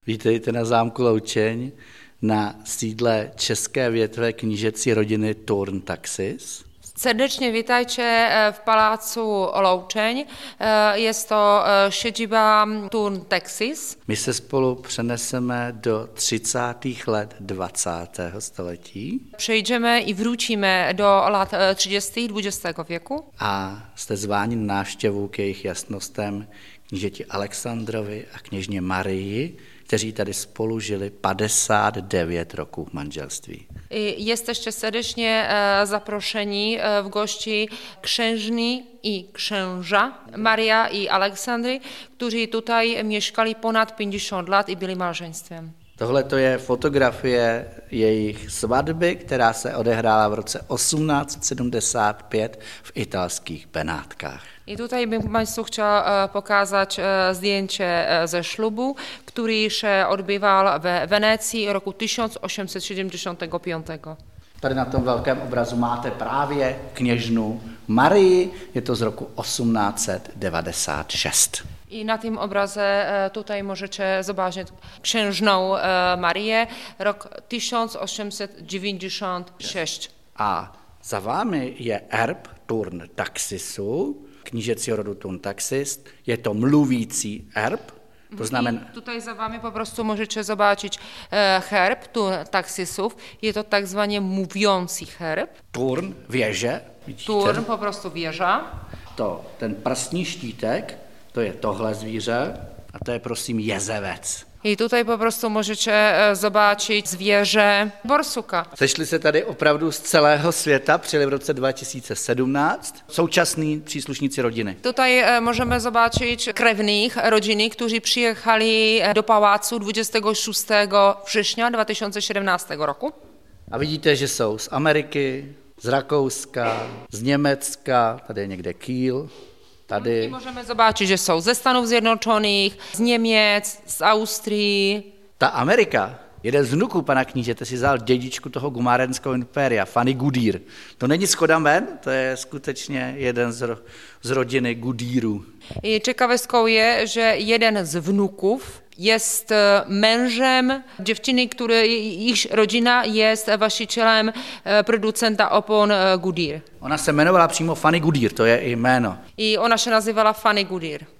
Vítejte na zámku Loučeň, na sídle české větve knížecí rodiny Thurn-Taxis. Serdecznie witajcie w Pałacu Loučeň. Jest to siedziba Thurn-Taxis. My se spolu přeneseme do 30. let 20. století. Przejdziemy i wrócimy do lat 30. XX wieku. A jste zváni na návštěvu k jejich jasnostem knížeti Alexandrovi a kněžně Marii, kteří tady spolu žili 59 roků v manželství. Jesteście serdecznie zaproszeni w gości księżni i księża Maria i Aleksandry, którzy tutaj mieszkali ponad 50 lat i byli małżeństwem. Tohle to je fotografie jejich svatby, která se odehrála v roce 1875 v italských Benátkách. I tutaj bym Państwu chciała pokazać zdjęcie ze ślubu, który się odbywał w Wenecji roku 1875. Tady na tom velkém obrazu máte právě kněžnu Marii, je to z roku 1896. I na tym obrazie tutaj możecie zobaczyć księżną Marię, rok 1896. A za vámi je erb Thurn-Taxisu, knížecího rodu Thurn-Taxis. Je to mluvící erb, to znamená... Tutaj za wami po prostu możecie zobaczyć herb Thurn-Taxisów. Jest to tak zwany mówiący herb. Thurn, věže. Thurn, po prostu wieża. Ten prstní štítek, to je tohle zvíře a to je prosím jezevec. I tutaj po prostu możecie zobaczyć zwierzę borsuka. Sešli se tady opravdu z celého světa, přijeli v roce 2017, současní příslušníci rodiny. Tutaj możemy zobaczyć krewnych rodziny, którzy przyjechali do pałacu 26 września 2017 roku. A vidíte, že jsou z Ameriky, z Rakouska, z Německa, tady je někde Kiel. Tady. I możemy zobaczyć, że są ze Stanów Zjednoczonych, z Niemiec, z Austrii. Ta Amerika, jeden z vnuků pana knížete si vzal dědičku toho gumárenského impéria, Fanny Goodyear. To není schoda jmen, to je skutečně jeden z rodiny Goodyearů. I ciekawostką jest, że jeden z wnuków jest mężem dziewczyny, ich rodzina jest właścicielem producenta opon Goodyear. Ona se jmenovala přímo Fanny Goodyear, to je i jméno. I ona się nazywała Fanny Goodyear.